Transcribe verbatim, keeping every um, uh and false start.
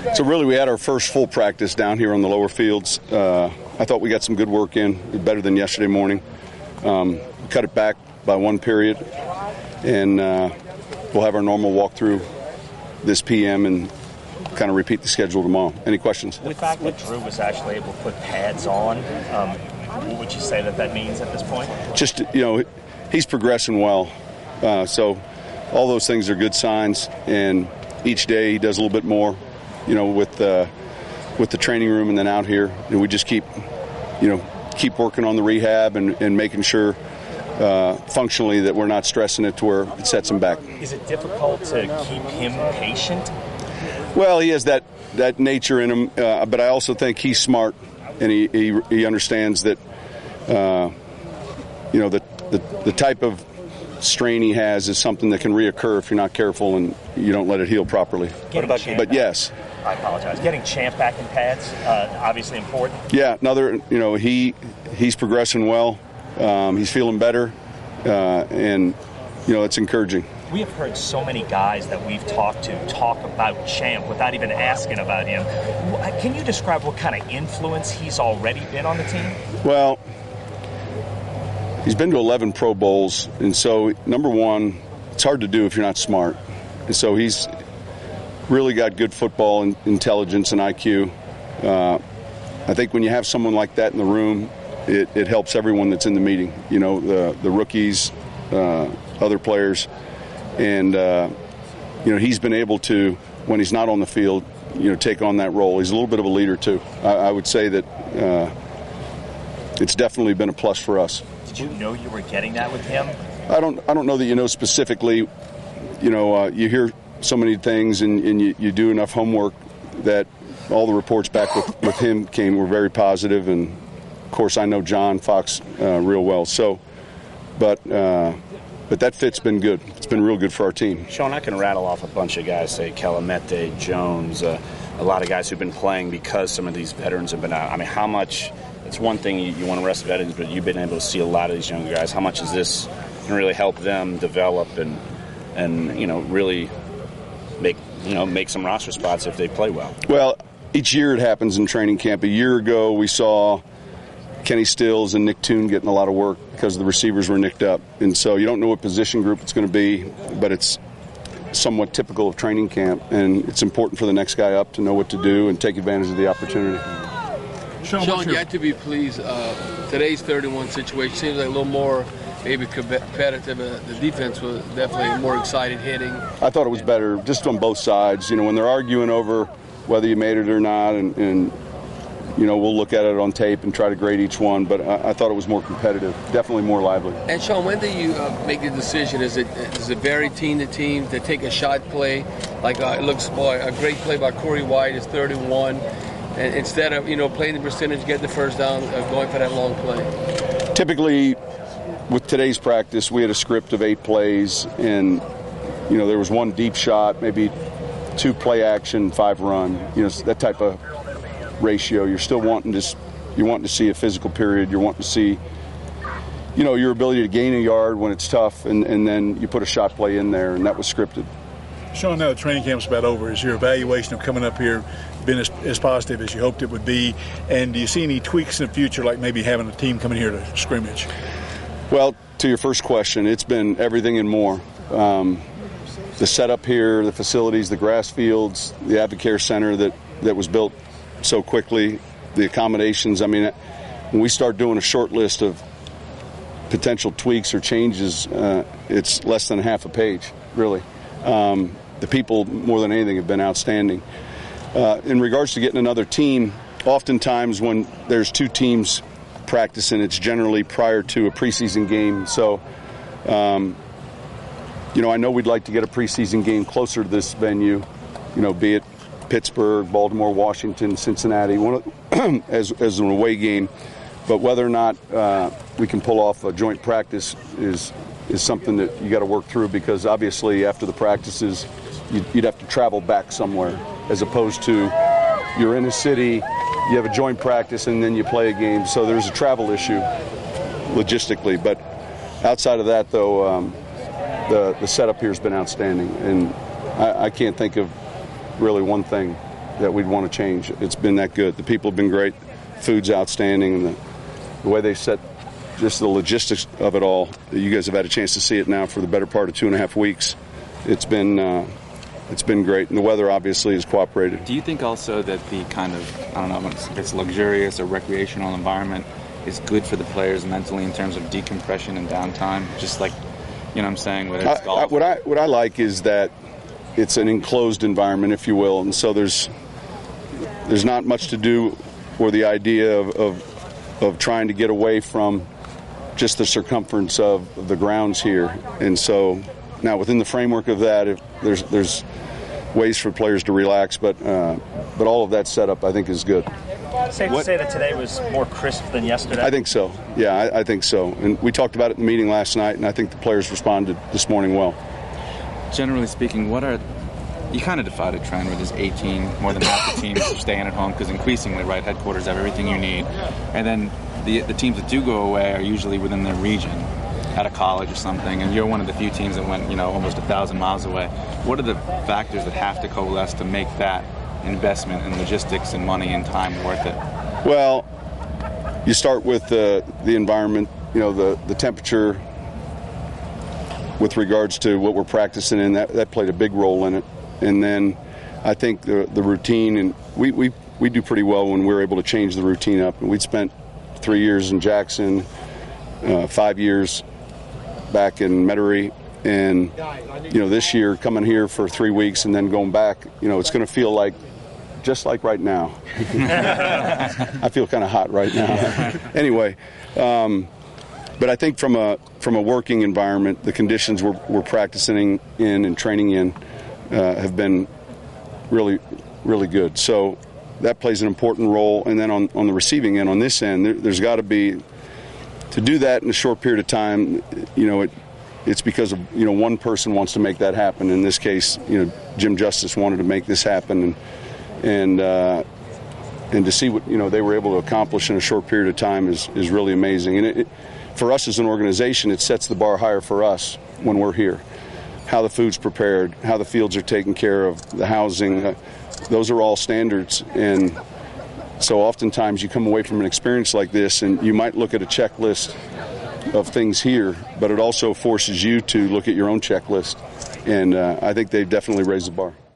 So really, we had our first full practice down here on the lower fields. Uh, I thought we got some good work in, better than yesterday morning. Um, cut it back by one period, and uh, we'll have our normal walkthrough this P M and kind of repeat the schedule tomorrow. Any questions? The fact that Drew was actually able to put pads on, um, what would you say that that means at this point? Just, you know, he's progressing well. Uh, so all those things are good signs, and each day he does a little bit more, you know, with uh, with the training room and then out here. And we just keep, you know, keep working on the rehab and, and making sure uh, functionally that we're not stressing it to where it sets him back. Is it difficult to keep him patient? Well, he has that, that nature in him, uh, but I also think he's smart, and he, he, he understands that, uh, you know, the, the, the type of strain he has is something that can reoccur if you're not careful and you don't let it heal properly. What about Champ? But yes. I apologize. Getting Champ back in pads, uh, obviously important. Yeah, another, you know, he he's progressing well. Um, he's feeling better, uh, and, you know, it's encouraging. We have heard so many guys that we've talked to talk about Champ without even asking about him. Can you describe what kind of influence he's already been on the team? Well, he's been to eleven Pro Bowls, and so, number one, it's hard to do if you're not smart. And so he's really got good football and intelligence and I Q. Uh, I think when you have someone like that in the room, it, it helps everyone that's in the meeting, you know, the, the rookies, uh, other players. And, uh, you know, he's been able to, when he's not on the field, you know, take on that role. He's a little bit of a leader, too. I, I would say that uh, it's definitely been a plus for us. Did you know you were getting that with him? I don't I don't know that you know specifically. You know, uh, you hear so many things and, and you, you do enough homework that all the reports back with, with him came were very positive. And, of course, I know John Fox uh, real well. So, but... Uh, But that fit's been good. It's been real good for our team. Sean, I can rattle off a bunch of guys, say Calamete, Jones, uh, a lot of guys who've been playing because some of these veterans have been out. I mean, how much – it's one thing you, you want to rest veterans, but you've been able to see a lot of these younger guys. How much is this going to really help them develop and, and you know, really make, you know, make some roster spots if they play well? Well, each year it happens in training camp. A year ago we saw – Kenny Stills and Nick Toon getting a lot of work because the receivers were nicked up. And so you don't know what position group it's going to be, but it's somewhat typical of training camp. And it's important for the next guy up to know what to do and take advantage of the opportunity. Sean, Sean you have to be pleased. Uh, today's thirty-one situation seems like a little more maybe competitive. Uh, the defense was definitely more excited hitting. I thought it was better just on both sides. You know, when they're arguing over whether you made it or not, and, and you know, we'll look at it on tape and try to grade each one, but I, I thought it was more competitive, definitely more lively. And, Sean, when do you uh, make the decision? Is it is it vary team to team to take a shot play? Like uh, it looks, boy, a great play by Corey White is thirty-one. And instead of, you know, playing the percentage, get the first down, uh, going for that long play? Typically, with today's practice, we had a script of eight plays, and, you know, there was one deep shot, maybe two play action, five run, you know, that type of ratio. You're still wanting to you're wanting to see a physical period. You're wanting to see, you know, your ability to gain a yard when it's tough, and, and then you put a shot play in there, and that was scripted. Sean, now the training camp's about over. Is your evaluation of coming up here been as, as positive as you hoped it would be? And do you see any tweaks in the future, like maybe having a team coming here to scrimmage? Well, to your first question, it's been everything and more. Um, the setup here, the facilities, the grass fields, the Advocare Center that, that was built so quickly, the accommodations. I mean, when we start doing a short list of potential tweaks or changes, uh, it's less than half a page, really. Um, the people, more than anything, have been outstanding. Uh, in regards to getting another team, oftentimes when there's two teams practicing, it's generally prior to a preseason game. So, um, you know, I know we'd like to get a preseason game closer to this venue, you know, be it Pittsburgh, Baltimore, Washington, Cincinnati, one of, as, as an away game. But whether or not uh, we can pull off a joint practice is is something that you got to work through, because obviously after the practices, you'd, you'd have to travel back somewhere, as opposed to you're in a city, you have a joint practice, and then you play a game. So there's a travel issue logistically. But outside of that, though, um, the, the setup here has been outstanding. And I, I can't think of really one thing that we'd want to change. It's been that good. The people have been great. Food's outstanding, and the, the way they set just the logistics of it all. You guys have had a chance to see it now for the better part of two and a half weeks. It's been uh, it's been great, and the weather obviously has cooperated. Do you think also that the kind of, I don't know if it's luxurious or recreational environment is good for the players mentally in terms of decompression and downtime? Just like, you know what I'm saying, whether it's I, golf. I, what I what I like is that it's an enclosed environment, if you will, and so there's there's not much to do, or the idea of of, of trying to get away from just the circumference of the grounds here. And so now within the framework of that, if there's there's ways for players to relax, but uh, but all of that setup I think is good. Safe What? to say that today was more crisp than yesterday? I think so. Yeah, I, I think so. And we talked about it in the meeting last night, and I think the players responded this morning well. Generally speaking, what are, you kind of defied a trend where there's eighteen, more than half the teams are staying at home because increasingly, right, headquarters have everything you need. And then the the teams that do go away are usually within their region, at a college or something, and you're one of the few teams that went, you know, almost a thousand miles away. What are the factors that have to coalesce to make that investment in logistics and money and time worth it? Well, you start with the the environment, you know, the, the temperature with regards to what we're practicing in, that, that played a big role in it. And then I think the the routine, and we, we, we do pretty well when we're able to change the routine up. And we'd spent three years in Jackson, uh, five years back in Metairie, and, you know, this year coming here for three weeks and then going back, you know, it's going to feel like just like right now. I feel kind of hot right now. Anyway, um, but I think from a from a working environment, the conditions we're, we're practicing in and training in uh, have been really, really good. So that plays an important role. And then on, on the receiving end, on this end, there, there's got to be, to do that in a short period of time, you know, it it's because of, you know, one person wants to make that happen. In this case, you know, Jim Justice wanted to make this happen, and and uh, and to see what, you know, they were able to accomplish in a short period of time is is really amazing. And it, it, for us as an organization, it sets the bar higher for us when we're here. How the food's prepared, how the fields are taken care of, the housing, uh, those are all standards. And so oftentimes you come away from an experience like this and you might look at a checklist of things here, but it also forces you to look at your own checklist. And uh, I think they've definitely raised the bar.